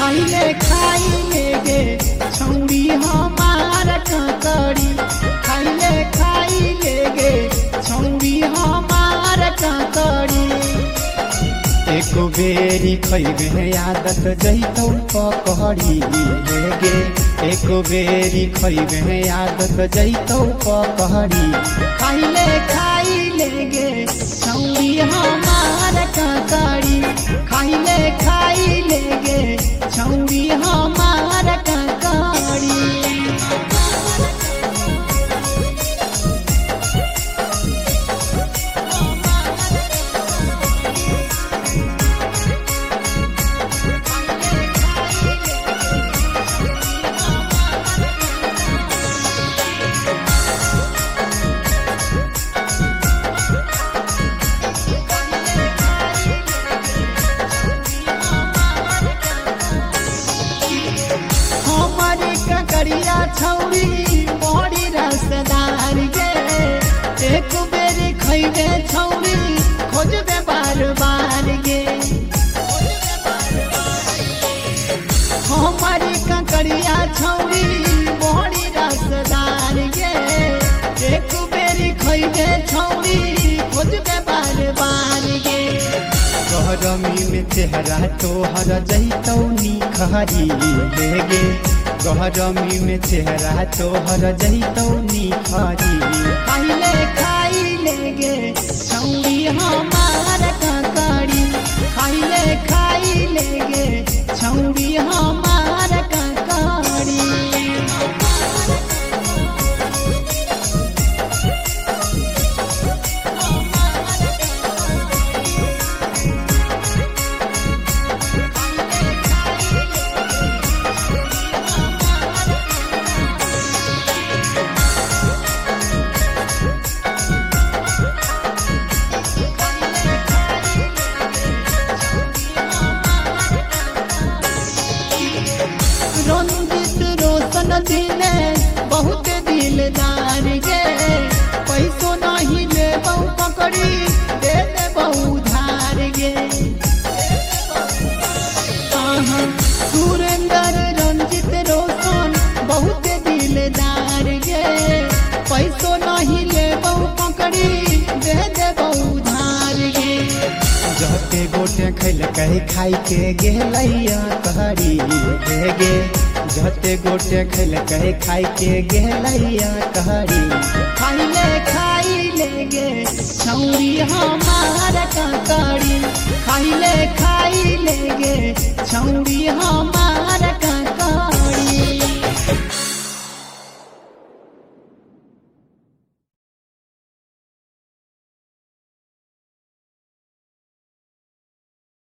खाइले गे छौरी हमार काकड़ी खाइले गे छौरी हमार काकड़ी एको बेरी खैबे आदत जैतौ पकड़ी गे एको बेरी खैबे आदत जैतौ पकड़ी खाइले गे छौरी हमार काकड़ी खाइले गे छौरी हमार काकड़ी ककड़िया छौरी बड़ी रसदार गे एक बेरी खैबे छौरी खोजबे बार बार गे हमारी ककड़िया छौरी बड़ी रसदार गे एक बेरी खैबे छौरी खोजबे बार बार गे गरमी में चेहरा तोहर जैतौ निखरी गे गरमी में चेहरा तोहर जैतौ निखरी खाइले गे छौरी हमार काकड़ी खाइले गे छौरी हमार काकड़ी दिले बहुत दिलदार गे पैसो नहीं ले पकड़ी दे उधार गे सुरेंद्र रंजित रोशन बहुत दिलदार गे पैसो नहीं ले पकड़ी दे उधार गे जते गोटे खैल कहे खाई के गेलैया कहरी गे जते गोटे खैल कहे खाई के गेलैया कहरी खाइले गे छौरी हमार काकड़ी खाइले गे छौरी हमार